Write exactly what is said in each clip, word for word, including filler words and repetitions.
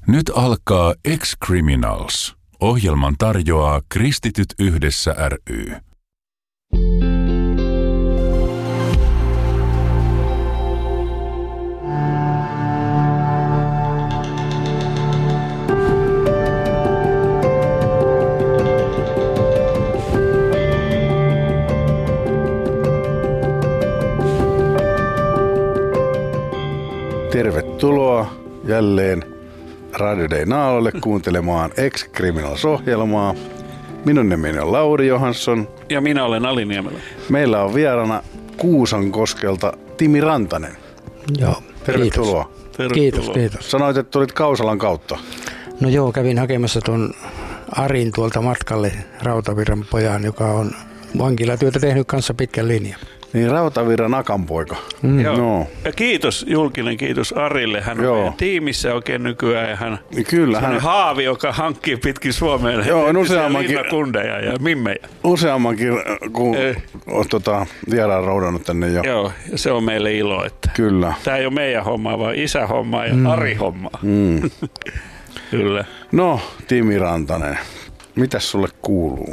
Nyt alkaa Ex-Criminals. Ohjelman tarjoaa Kristityt yhdessä ry. Tervetuloa jälleen Radio Day Naalolle kuuntelemaan Ex-Criminals-ohjelmaa. Minun nimeni on Lauri Johansson. Ja minä olen Ali Niemelä. Meillä on vieraana Kuusankoskelta Timi Rantanen. Joo, Tervetuloa. Kiitos. Tervetuloa. Kiitos, kiitos. Sanoit, että tulit Kausalan kautta. No joo, kävin hakemassa tuon Arin tuolta matkalle, Rautavirran pojan, joka on vankilatyötä tehnyt kanssa pitkän linjan. Niin, Rautavirran akanpoika. Mm. Joo. No. Ja kiitos, julkinen kiitos Arille. Hän on Joo. meidän tiimissä oikein nykyään. Ja hän Niin kyllä, hän haavi, joka hankkii pitkin Suomeen Joo, useammankin- linnakundeja ja mimmejä. useammankin, kun Ei. olet tota, vieraan roudannut tänne jo. Joo, ja se on meille ilo, että Kyllä. tämä ei ole meidän hommaa, vaan isä hommaa ja Mm. Ari hommaa. Mm. Kyllä. No, Timi Rantanen, mitäs sulle kuuluu?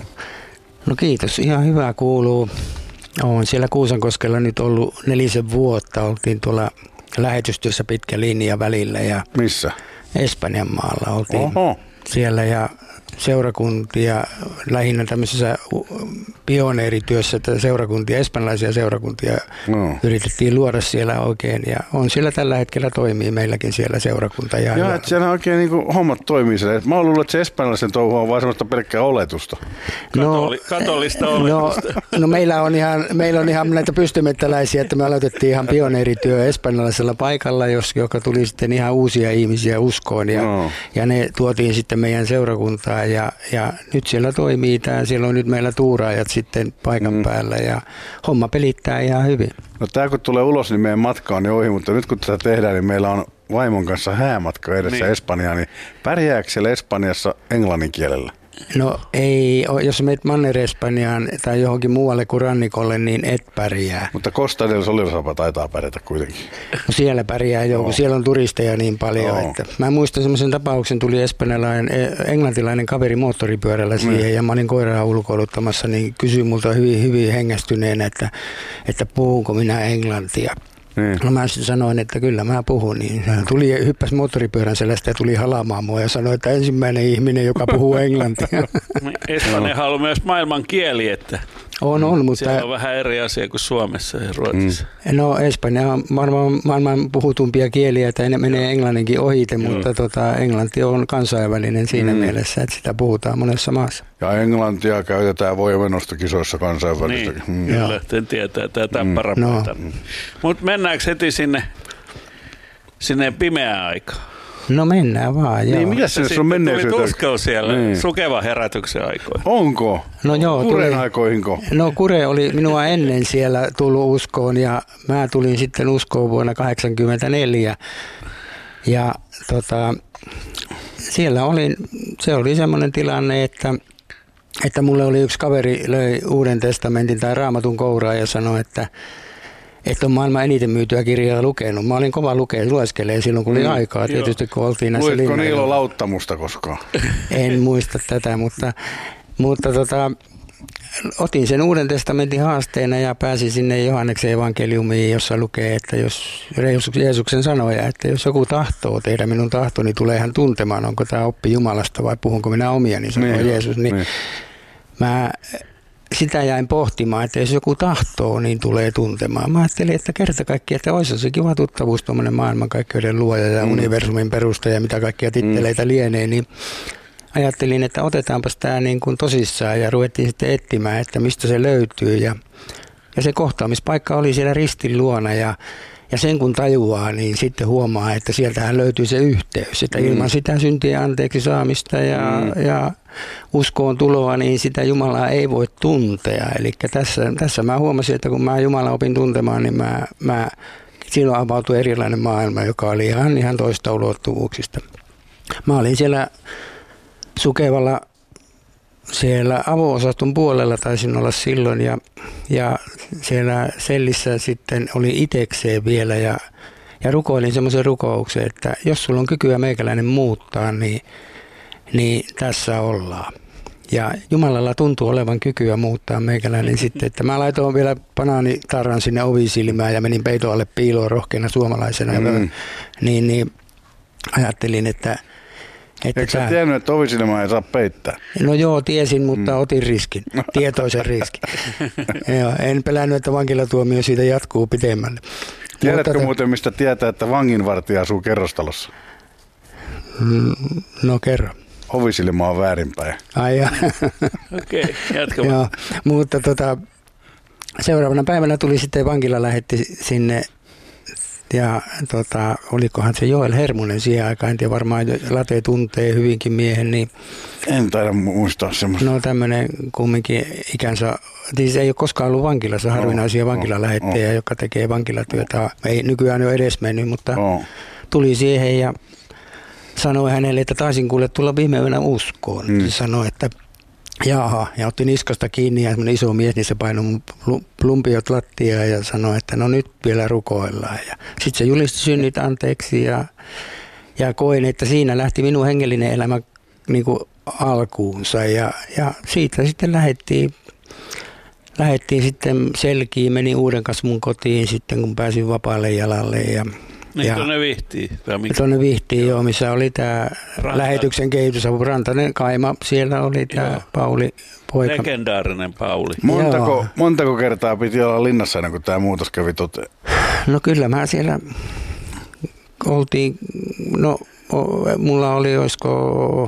No kiitos, ihan hyvää kuuluu. Olen siellä Kuusankoskella nyt ollut nelisen vuotta. Oltiin tuolla lähetystyössä pitkä linja välillä ja Missä? Espanjan maalla oltiin Oho. siellä ja seurakuntia, lähinnä tämmöisessä pioneerityössä, että seurakuntia, espanjalaisia seurakuntia No. yritettiin luoda siellä oikein ja on siellä tällä hetkellä toimii meilläkin siellä seurakunta. Ja Joo, että siellä oikein niinku hommat toimii siellä. Mä oon luullut, että se espanjalaisen touhu on vaan semmoista pelkkää oletusta. Katoli, katolista no, oletusta. no meillä on ihan, meillä on ihan näitä pystymettäläisiä, että me aloitettiin ihan pioneerityö espanjalaisella paikalla, jos, joka tuli sitten ihan uusia ihmisiä uskoon ja, No. ja ne tuotiin sitten meidän seurakuntaan ja, ja nyt siellä toimii tämä, siellä on nyt meillä tuuraajat sitten paikan mm. päällä ja homma pelittää ihan hyvin. No tää kun tulee ulos, niin meidän matka on jo ohi, mutta nyt kun tätä tehdään, niin meillä on vaimon kanssa häämatka edessä Niin. Espanjaan, niin pärjääkö siellä Espanjassa englannin kielellä? No ei, jos menet Manner-Espanjaan tai johonkin muualle kuin rannikolle, niin et pärjää. Mutta Costa del Solilsapa taitaa pärjätä kuitenkin. No siellä pärjää jo, kun siellä on turisteja niin paljon. Joo. Että mä muistan semmoisen tapauksen, tuli espanjalainen, englantilainen kaveri moottoripyörällä siihen Mm. ja mä olin koiraa ulkoiluttamassa, niin kysyi multa hyvin, hyvin hengästyneenä, että, että puhunko minä englantia. Niin. No mä sitten sanoin, että kyllä mä puhun, niin hän tuli, hyppäsi moottoripyörän selästä ja tuli halaamaan mua ja sanoi, että ensimmäinen ihminen, joka puhuu englantia. Espanjahan on myös maailman kieli, että On, on, mutta... siellä on vähän eri asia kuin Suomessa ja Ruotsissa. No Espanja on varmaan maailman puhutumpia kieliä, että ne menee englanninkin ohite, mutta tota, englanti on kansainvälinen siinä mm. mielessä, että sitä puhutaan monessa maassa. Ja englantia käytetään voimenostokisoissa kansainvälisesti. Niin, Mm. kyllä, sen tietää tämä tapparapuolta. No. Mutta mennäänkö heti sinne, sinne pimeään aikaan? No mennään vaan, joo. Niin, mikä se Sitten on tuli menneisyyteen? tuskalla siellä Niin. Sukevan herätyksen aikoina. Onko? No joo, Kuren tuli- aikoihinko? No Kure oli minua ennen siellä tullut uskoon ja mä tulin sitten uskoon vuonna kahdeksankymmentäneljä. Ja tota, siellä olin, se oli semmoinen tilanne, että, että mulle oli yksi kaveri löi Uuden testamentin tai Raamatun kouraa ja sanoi, että että on maailman eniten myytyä kirjaa lukenut. Mä olin kova lukea, lueskelee silloin, kun oli Mm, aikaa. Tietysti kun oltiin näissä Luitko linnoilla. Niilo Lauttamusta koskaan? En muista tätä, mutta, mutta tota, otin sen Uuden testamentin haasteena ja pääsin sinne Johanneksen evankeliumiin, jossa lukee, että jos Jeesuksen sanoja, että jos joku tahtoo tehdä minun tahtoni, tulee hän tuntemaan, onko tämä oppi Jumalasta vai puhunko minä omia, niin sanoo Niin, Jeesus. Niin niin. mä sitä jäin pohtimaan, että jos joku tahtoo, niin tulee tuntemaan. Mä ajattelin, että kerta kaikkiaan, että olisi se kiva tuttavuus, tuommoinen maailmankaikkeuden luoja ja mm. universumin perustaja ja mitä kaikkia titteleitä mm. lienee, niin ajattelin, että otetaanpas tämä niin kuin tosissaan ja ruvettiin sitten etsimään, että mistä se löytyy. Ja, ja se kohtaamispaikka oli siellä ristin luona ja, ja sen kun tajuaa, niin sitten huomaa, että sieltähän löytyy se yhteys. Että mm. ilman sitä syntien anteeksi saamista ja, mm. ja uskoon tuloa, niin sitä Jumalaa ei voi tuntea. Eli tässä, tässä mä huomasin, että kun mä Jumalaa opin tuntemaan, niin mä, mä, silloin avautui erilainen maailma, joka oli ihan, ihan toista ulottuvuuksista. Mä olin siellä Sukevalla siellä avo-osaston puolella taisin olla silloin ja, ja siellä sellissä sitten oli itekseen vielä ja ja rukoilin semmoisen rukouksen, että jos sulla on kykyä meikäläinen muuttaa, niin, niin tässä ollaan. Ja Jumalalla tuntuu olevan kykyä muuttaa meikäläinen sitten, että mä laitoin vielä banaanitarran sinne ovisilmään ja menin peiton alle piiloon rohkeana suomalaisena. Mm. Niin, niin ajattelin, että... että Eikö sä tämä... tiennyt, että ovisilmää ei saa peittää? No joo, tiesin, mutta mm. otin riskin, tietoisen riskin. Joo, en pelännyt, että vankilatuomio siitä jatkuu pitemmälle. Tiedätkö mutta... muuten, mistä tietää, että vanginvartija asuu kerrostalossa? No kerro. Ovisilma on väärinpäin. Ai ja. Okei, okay, jatkamaan. Joo, mutta tota, seuraavana päivänä tuli sitten vankila lähetti sinne, ja tota, olikohan se Joel Hermunen siihen aikaan, en tiedä, varmaan Late tuntee hyvinkin miehen, niin... En taida muistaa semmoista. No tämmöinen kumminkin ikänsä, siis ei ole koskaan ollut vankilassa harvinaisia oh, vankilalähettejä, oh, joka tekee vankilatyötä, ei nykyään ole edes mennyt, mutta oh. tuli siihen ja sanoi hänelle, että taisin kuule tulla viime yönä uskoon. Mm. Se sanoi, että jaha, ja otti niskasta kiinni ja semmoinen iso mies, niin se painoi plumpiot lattiaan ja sanoi, että no nyt vielä rukoillaan. Ja sitten se julisti synnit anteeksi ja, ja koin, että siinä lähti minun hengellinen elämä niin kuin alkuunsa ja, ja siitä sitten lähdettiin, lähdettiin sitten selkiin, meni uuden kasvun kotiin sitten, kun pääsin vapaalle jalalle ja niin tuonne Vihtiin? Tuonne Vihtiin, joo, missä oli tämä lähetyksen kehitysapu. Rantanen Kaima, siellä oli tämä Pauli poika. Legendaarinen Pauli. Montako, montako kertaa piti olla linnassa ennen kuin tämä muutos kävi toteen? No kyllä mä siellä oltiin, no mulla oli olisiko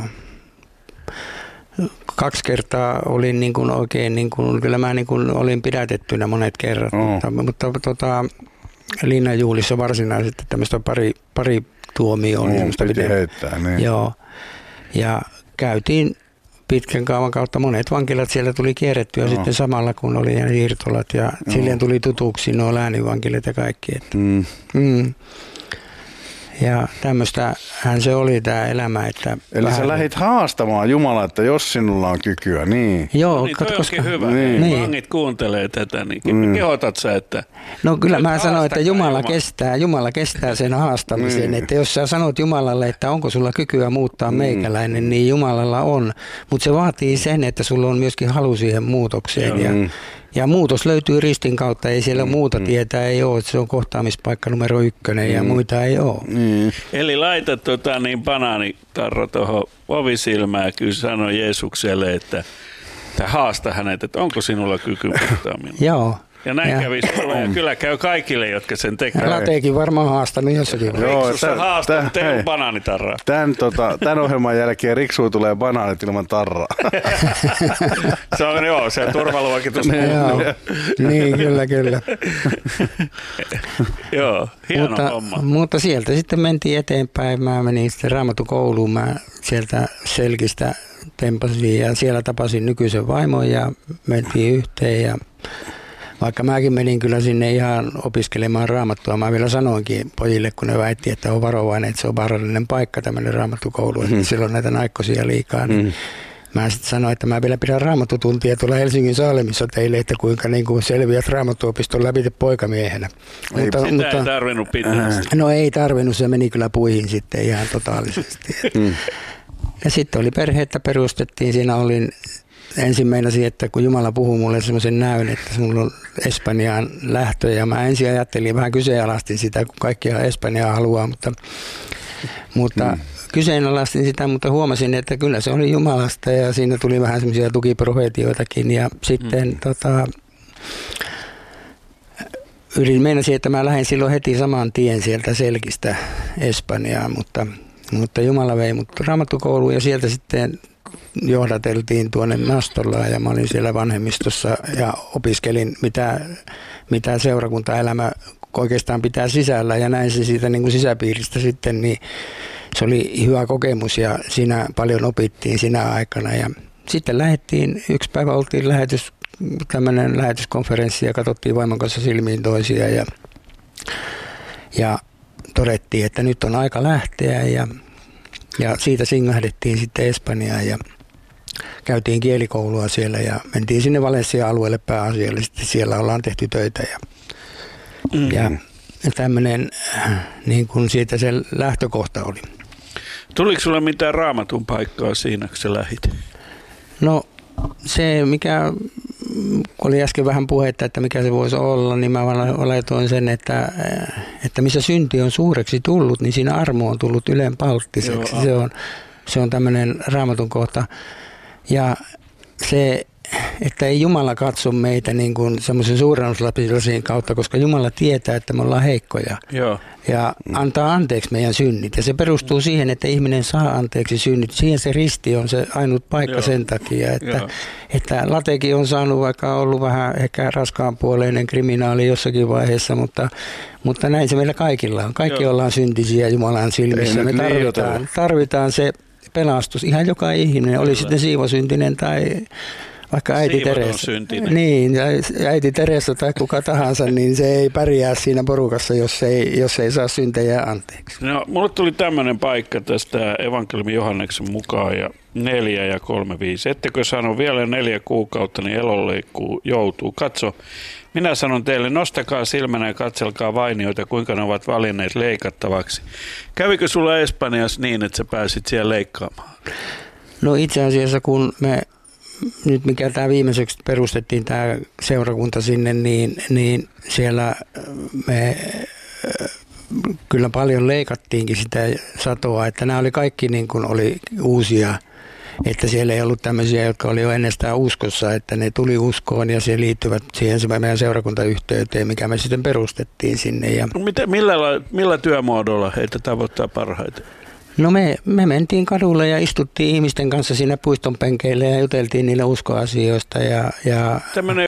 kaksi kertaa olin niin kuin oikein, niin kuin, kyllä mä niin kuin olin pidätettynä monet kerrat, oh. mutta, mutta tota, Linnanjuhlissa varsinaisesti tämmöistä pari, pari tuomioon. Mm, piti heittää, niin. Joo, ja käytiin pitkän kaavan kautta monet vankilat siellä tuli kierrettyä no. sitten samalla kun oli ja siirtolat ja no. silleen tuli tutuksi nuo lääninvankilat ja kaikki. Että. Mm. Mm. Ja tämmöistähän se oli tämä elämä. Että eli vähän... sä lähdit haastamaan Jumalaa, että jos sinulla on kykyä, niin. Joo, no niin, toi koska... onkin hyvä. Niin. Niin. Vangit kuuntelee tätä, niin mm. kehotat sä, että... No kyllä mä sanoin, että Jumala, Jumala kestää, Jumala kestää sen haastamisen. Niin. Että jos sä sanot Jumalalle, että onko sulla kykyä muuttaa mm. meikäläinen, niin Jumalalla on. Mutta se vaatii sen, että sulla on myöskin halu siihen muutokseen. Ja, mm. ja muutos löytyy ristin kautta, ei siellä mm. muuta tietää, ei ole. Se on kohtaamispaikka numero ykkönen mm. ja muita ei ole. Mm. Eli laita tota, niin banaanitarro tuohon ovisilmään ja kyllä sanoi Jeesukselle, että, että haasta hänet, että onko sinulla kyky muuttaa minua. Joo. Ja näin ja. kävi sulle, ja kyllä käy kaikille, jotka sen tekevät. Lateekin varmaan haastanut jossakin. Riksussa haastaa, teillä on banaanitarraa. Tämän, tota, tämän ohjelman jälkeen Riksuun tulee banaanit ilman tarraa. Se on joo, se turvaluokitus. Joo, niin kyllä, kyllä. Joo, hieno mutta, homma. Mutta sieltä sitten mentiin eteenpäin. Mä menin sitten Raamattukouluun. Mä sieltä Selkistä tempasin ja siellä tapasin nykyisen vaimon ja mentiin yhteen ja vaikka mäkin menin kyllä sinne ihan opiskelemaan raamattua, mä vielä sanoinkin pojille, kun ne väitti, että on varovainen, että se on vaarallinen paikka tämmöinen raamattukoulu, että mm. silloin näitä naikkosia liikaa. Niin mm. Mä sitten sanoin, että mä vielä pidän raamattutuntia tuolla Helsingin Saalemissa teille, että kuinka niin kuin selviät raamattuopiston läpi poikamiehenä. Ei, mutta, sitä mutta, ei tarvinnut pitää. No ei tarvinnut, se meni kyllä puihin sitten ihan totaalisesti. mm. Ja sitten oli perhettä perustettiin, siinä olin... Ensin meinasin, että kun Jumala puhuu mulle semmoisen näyn, että mulla on Espanjaan lähtö, ja mä ensin ajattelin, vähän kyseenalaistin sitä, kun kaikkia Espanjaa haluaa, mutta, mutta mm. kyseenalaistin sitä, mutta huomasin, että kyllä se oli Jumalasta, ja siinä tuli vähän semmoisia tukiprofeetioitakin, ja sitten mm. tota, ylin meinasin, että mä lähdin silloin heti saman tien sieltä Selkistä Espanjaan, mutta, mutta Jumala vei mut raamattukouluun, ja sieltä sitten johdateltiin tuonne Nastolaan ja mä olin siellä vanhemmistossa ja opiskelin, mitä, mitä seurakuntaelämä oikeastaan pitää sisällä ja näin se siitä niin kuin sisäpiiristä sitten, niin se oli hyvä kokemus ja siinä paljon opittiin siinä aikana ja sitten lähdettiin, yksi päivä oltiin lähetys, tämmöinen lähetyskonferenssi ja katsottiin vaimon kanssa silmiin toisia ja, ja todettiin, että nyt on aika lähteä ja Ja siitä singahdettiin sitten Espanjaan ja käytiin kielikoulua siellä ja mentiin sinne Valencia-alueelle pääasiallisesti. Siellä ollaan tehty töitä. Ja, mm-hmm. ja tämmöinen, niin kuin siitä se lähtökohta oli. Tuliko sulla mitään raamatun paikkaa siinä, kun sä lähit? No se, mikä oli äsken vähän puhetta, että mikä se voisi olla, niin mä laitoin sen, että, että missä synti on suureksi tullut, niin siinä armo on tullut ylenpalttiseksi. Se on, se on tämmöinen raamatun kohta. Ja se, että ei Jumala katso meitä niin kuin semmoisen suurennuslasin kautta, koska Jumala tietää, että me ollaan heikkoja. Joo. Ja antaa anteeksi meidän synnit. Ja se perustuu siihen, että ihminen saa anteeksi synnit. Siihen se risti on se ainut paikka Joo. sen takia, että, että Latekin on saanut vaikka ollut vähän ehkä raskaanpuoleinen kriminaali jossakin vaiheessa, mutta, mutta näin se meillä kaikilla on. Kaikki Joo. ollaan syntisiä Jumalan silmissä. Me tarvitaan, tarvitaan se pelastus. Ihan joka ihminen, oli sitten siivosyntinen tai vaikka äiti Teresa. Niin, äiti Teresa tai kuka tahansa, niin se ei pärjää siinä porukassa, jos ei, jos ei saa syntejä anteeksi. No, mulle tuli tämmöinen paikka tästä evankeliumi Johanneksen mukaan ja neljä ja kolme viisi. Ettekö sano vielä neljä kuukautta, niin elonleikkuu joutuu. Katso, minä sanon teille, nostakaa silmänä ja katselkaa vainioita, kuinka ne ovat valinneet leikattavaksi. Kävikö sulla Espanjassa niin, että sä pääsit siellä leikkaamaan? No itse asiassa, kun me nyt mikä tämä viimeiseksi perustettiin tämä seurakunta sinne, niin, niin siellä me kyllä paljon leikattiinkin sitä satoa, että nämä oli kaikki niin kuin oli uusia, että siellä ei ollut tämmöisiä, jotka oli jo ennestään uskossa, että ne tuli uskoon ja se liittyvät siihen meidän seurakuntayhteyteen, mikä me sitten perustettiin sinne. Ja Miten, millä, millä työmuodolla heitä tavoittaa parhaiten? No me, me mentiin kadulle ja istuttiin ihmisten kanssa siinä puiston penkeille ja juteltiin niille uskoasioista. Ja, ja